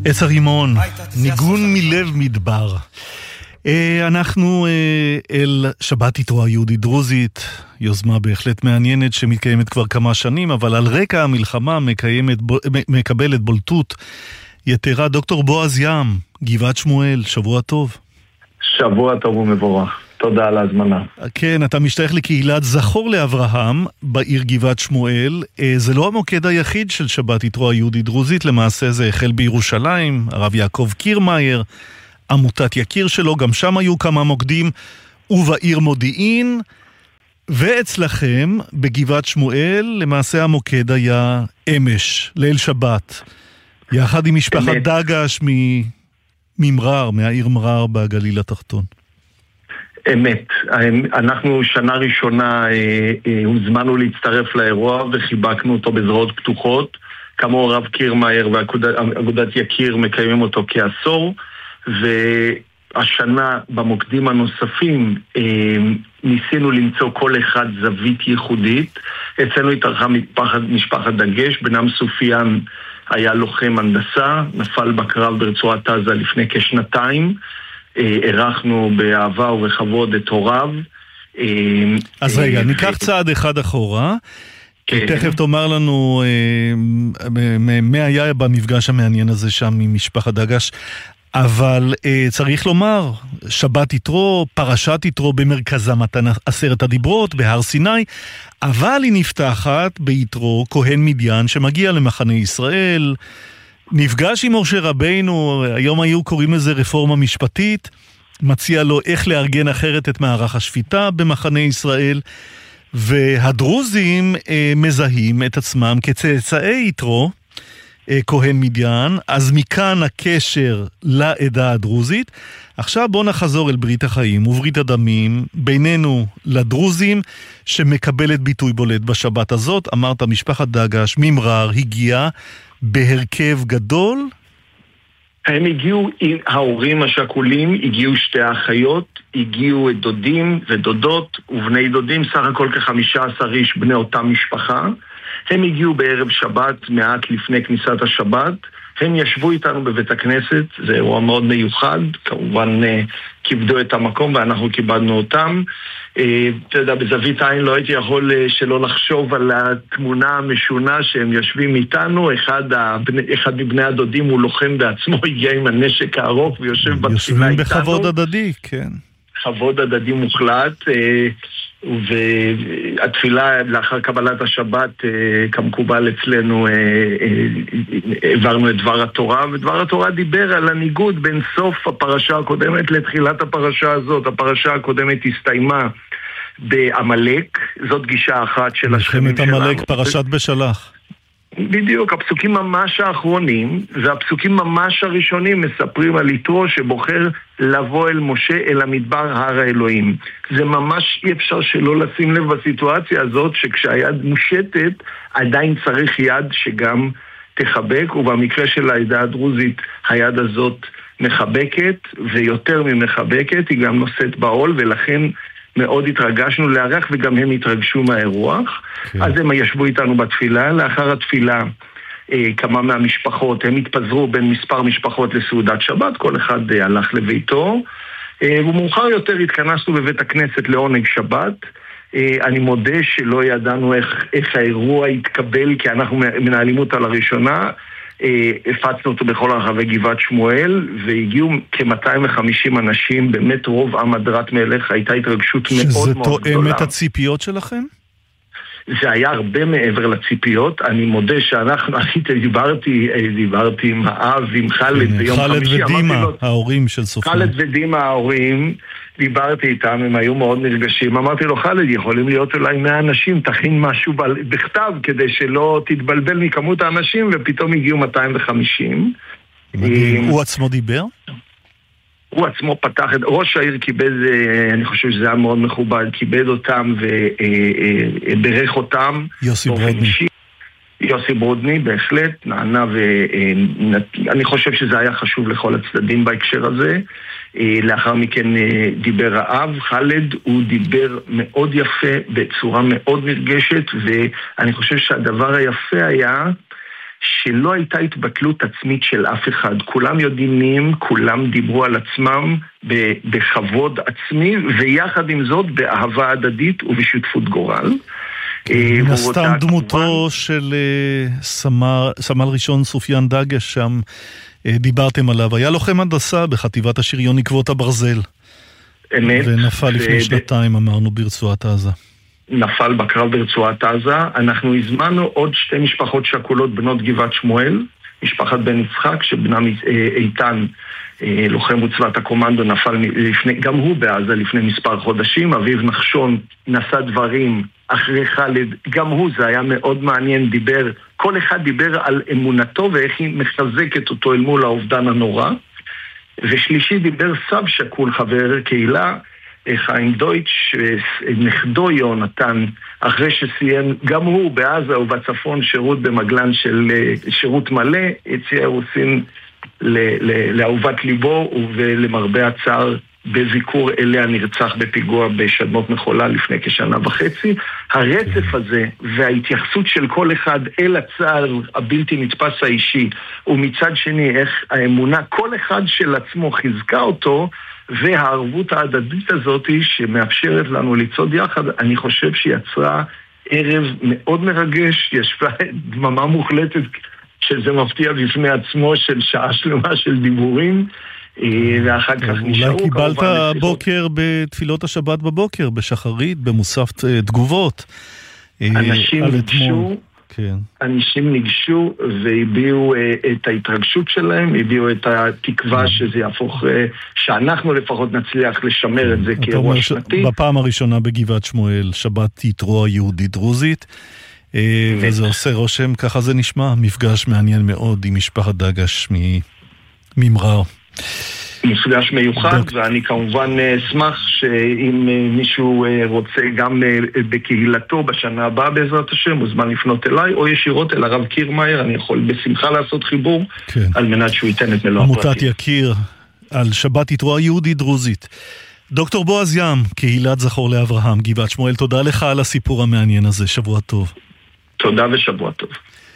עץ הרימון, ניגון מלב מדבר. אנחנו אל שבת יתרו היהודית דרוזית, יוזמה בהחלט מעניינת שמתקיימת כבר כמה שנים, אבל על רקע המלחמה מקבלת בולטות יתרה. דוקטור בועז ים, גבעת שמואל, שבוע טוב. שבוע טוב ומבורך. תודה על ההזמנה. כן, אתה משתייך לקהילת זכור לאברהם בעיר גבעת שמואל. זה לא המוקד היחיד של שבת יתרו היהודית דרוזית, למעשה זה החל בירושלים, הרב יעקב קירמאייר, עמותת יקיר שלו, גם שם היו כמה מוקדים, ובעיר מודיעין, ואצלכם בגבעת שמואל למעשה המוקד היה אמש, ליל שבת, יחד עם משפחת דגש ממרר, מהעיר מרר בגליל התחתון. אמת. אנחנו שנה ראשונה הוזמנו להצטרף לאירוע וחיבקנו אותו בזרועות פתוחות. כמו הרב קירמאייר ואגודת יקיר מקיימים אותו כעשור, והשנה במוקדים הנוספים ניסינו למצוא כל אחד זווית ייחודית. אצלנו התארחה משפחת דגש, בנם סופיאן היה לוחם הנדסה, נפל בקרב ברצועת עזה לפני כשנתיים. ערכנו באהבה ובכבוד את הוריו. אז רגע, ניקח צעד אחד אחורה, תכף תאמר לנו מה היה במפגש המעניין הזה שם עם משפחת דגש, אבל צריך לומר, שבת יתרו, פרשת יתרו במרכזה מתן 10 הדיברות בהר סיני, אבל היא נפתחת ביתרו כהן מדיין שמגיע למחנה ישראל, נפגש עם משה רבינו, היום היו קוראים לזה רפורמה משפטית, מציע לו איך לארגן אחרת את מערך השפיטה במחנה ישראל, והדרוזים מזהים את עצמם כצאצאי יתרו, כהן מדיין, אז מכאן הקשר לעדה הדרוזית. עכשיו בוא נחזור אל ברית החיים וברית הדמים בינינו לדרוזים, שמקבלת ביטוי בולט בשבת הזאת. אמרת משפחת דגש ממרר הגיעה בהרכב גדול? הם הגיעו, ההורים השכולים, הגיעו שתי האחיות, הגיעו דודים ודודות ובני דודים, סך הכל כ-15 איש בני אותה משפחה. הם הגיעו בערב שבת, מעט לפני כניסת השבת. הם ישבו איתנו בבית הכנסת, זה אירוע מאוד מיוחד, כמובן כיבדו את המקום ואנחנו כיבדנו אותם. אתה יודע, בזווית העין לא הייתי יכול שלא לחשוב על התמונה המשונה שהם יושבים איתנו. אחד מבני הדודים הוא לוחם בעצמו, הגיע עם הנשק הארוך ויושב בתפילה איתנו. יושבים בכבוד הדדי, כן. כבוד הדדי מוחלט, והתפילה לאחר קבלת השבת, כמקובל אצלנו, העברנו את דבר התורה, ודבר התורה דיבר על הניגוד בין סוף הפרשה הקודמת לתחילת הפרשה הזאת. הפרשה הקודמת הסתיימה בעמלק, זאת גישה אחת של השכנים שלנו. מלחמת עמלק, פרשת בשלח. בדיוק, הפסוקים ממש האחרונים והפסוקים ממש הראשונים מספרים על יתרו שבוחר לבוא אל משה אל המדבר הר האלוהים. זה ממש אי אפשר שלא לשים לב בסיטואציה הזאת, שכשהיד מושטת עדיין צריך יד שגם תחבק, ובמקרה של העדה הדרוזית היד הזאת מחבקת, ויותר ממחבקת היא גם נושאת בעול, ולכן מאוד התרגשנו לארח, וגם הם התרגשו מהאירוח. אז הם ישבו איתנו בתפילה. לאחר התפילה כמה מהמשפחות, הם התפזרו בין מספר משפחות לסעודת שבת, כל אחד הלך לביתו, ומאוחר יותר התכנסנו בבית הכנסת לעונג שבת. אני מודה שלא ידענו איך האירוע יתקבל, כי אנחנו מנהלים אותה לראשונה. הפצנו אותו בכל הרחבי גבעת שמואל, והגיעו כ-250 אנשים, באמת רוב עם הדרת מלך, הייתה התרגשות מאוד מאוד גדולה. שזה תואם את הציפיות שלכם? זה היה הרבה מעבר לציפיות. אני מודה שאנחנו, דיברתי עם האב, עם חלד ביום חמישי. חלד ודימה, ההורים של סופיה. חלד ודימה, ההורים, דיברתי איתם, הם היו מאוד נרגשים. אמרתי לו, חלד, יכולים להיות אולי 100 אנשים, תכין משהו בכתב, כדי שלא תתבלבל מכמות האנשים, ופתאום הגיעו 250. הוא עצמו דיבר? הוא עצמו פתח את... ראש העיר כיבד, אני חושב שזה היה מאוד מכובד, כיבד אותם וברך אותם. יוסי ברודני. יוסי ברודני, בהחלט, נענה, ואני חושב שזה היה חשוב לכל הצדדים בהקשר הזה. לאחר מכן דיבר האב, חלד, הוא דיבר מאוד יפה, בצורה מאוד נרגשת, ואני חושב שהדבר היפה היה שלא הייתה התבטלות עצמית של אף אחד. כולם יודעים, כולם דיברו על עצמם בכבוד עצמי, ויחד עם זאת באהבה הדדית ובשותפות גורל. מן הסתם דמותו של סמל ראשון סופיאן דגש, שם דיברתם עליו. היה לוחם הנדסה בחטיבת השריון עקבות הברזל. אמת. ונפל לפני שנתיים, אמרנו, ברצועת עזה. נפל בקרב ברצועת עזה. אנחנו הזמנו עוד 2 משפחות שכולות בנות גבעת שמואל, משפחת בן יצחק, שבנם איתן, לוחם מוצבת הקומנדו, נפל גם הוא בעזה לפני מספר חודשים. אביב נחשון נשא דברים אחרי חלד, גם הוא, זה היה מאוד מעניין, כל אחד דיבר על אמונתו ואיך היא מחזקת אותו אל מול האובדן הנורא. ושלישי דיבר סב שקול, חבר קהילה, חיים דויטש, נכדו יונתן, אחרי שסיים גם הוא בעזה ובצפון שירות במגלן של שירות מלא, הציע רוסין לאהובת ליבו, ולמרבה הצער בביקור אליה נרצח בפיגוע בשדמות מחולה לפני כשנה וחצי. הרצף הזה וההתייחסות של כל אחד אל הצער הבלתי נתפס האישי, ומצד שני איך האמונה כל אחד של עצמו חיזקה אותו, והערבות ההדדית הזאת שמאפשרת לנו לצעוד יחד, אני חושב שיצרה ערב מאוד מרגש, ישבה דממה מוחלטת, שזה מפתיע בפני עצמו, של שעה שלמה של דיבורים, ואחר כך נשארו. אולי קיבלת בוקר בתפילות השבת בבוקר, בשחרית, במוסף תגובות. אנשים ניגשו והביאו את ההתרגשות שלהם, הביאו את התקווה שזה יהפוך, שאנחנו לפחות נצליח לשמר את זה כאירוע שנתי. בפעם הראשונה בגבעת שמואל, שבת יתרו היהודית דרוזית, וזה עושה רושם, ככה זה נשמע, מפגש מעניין מאוד עם משפחת דגש ממרר. מפגש מיוחד, ואני כמובן אשמח שאם מישהו רוצה גם בקהילתו בשנה הבאה בעזרת השם, מוזמן לפנות אליי, או ישירות אל הרב קירמאייר, אני יכול בשמחה לעשות חיבור, על מנת שהוא ייתן את מלוא הפרטים. עמותת יקיר על שבת יתרו היהודית דרוזית. דוקטור בועז ים, קהילת זכור לאברהם, גבעת שמואל, תודה לך על הסיפור המעניין הזה, שבוע טוב. תודה ושבוע טוב.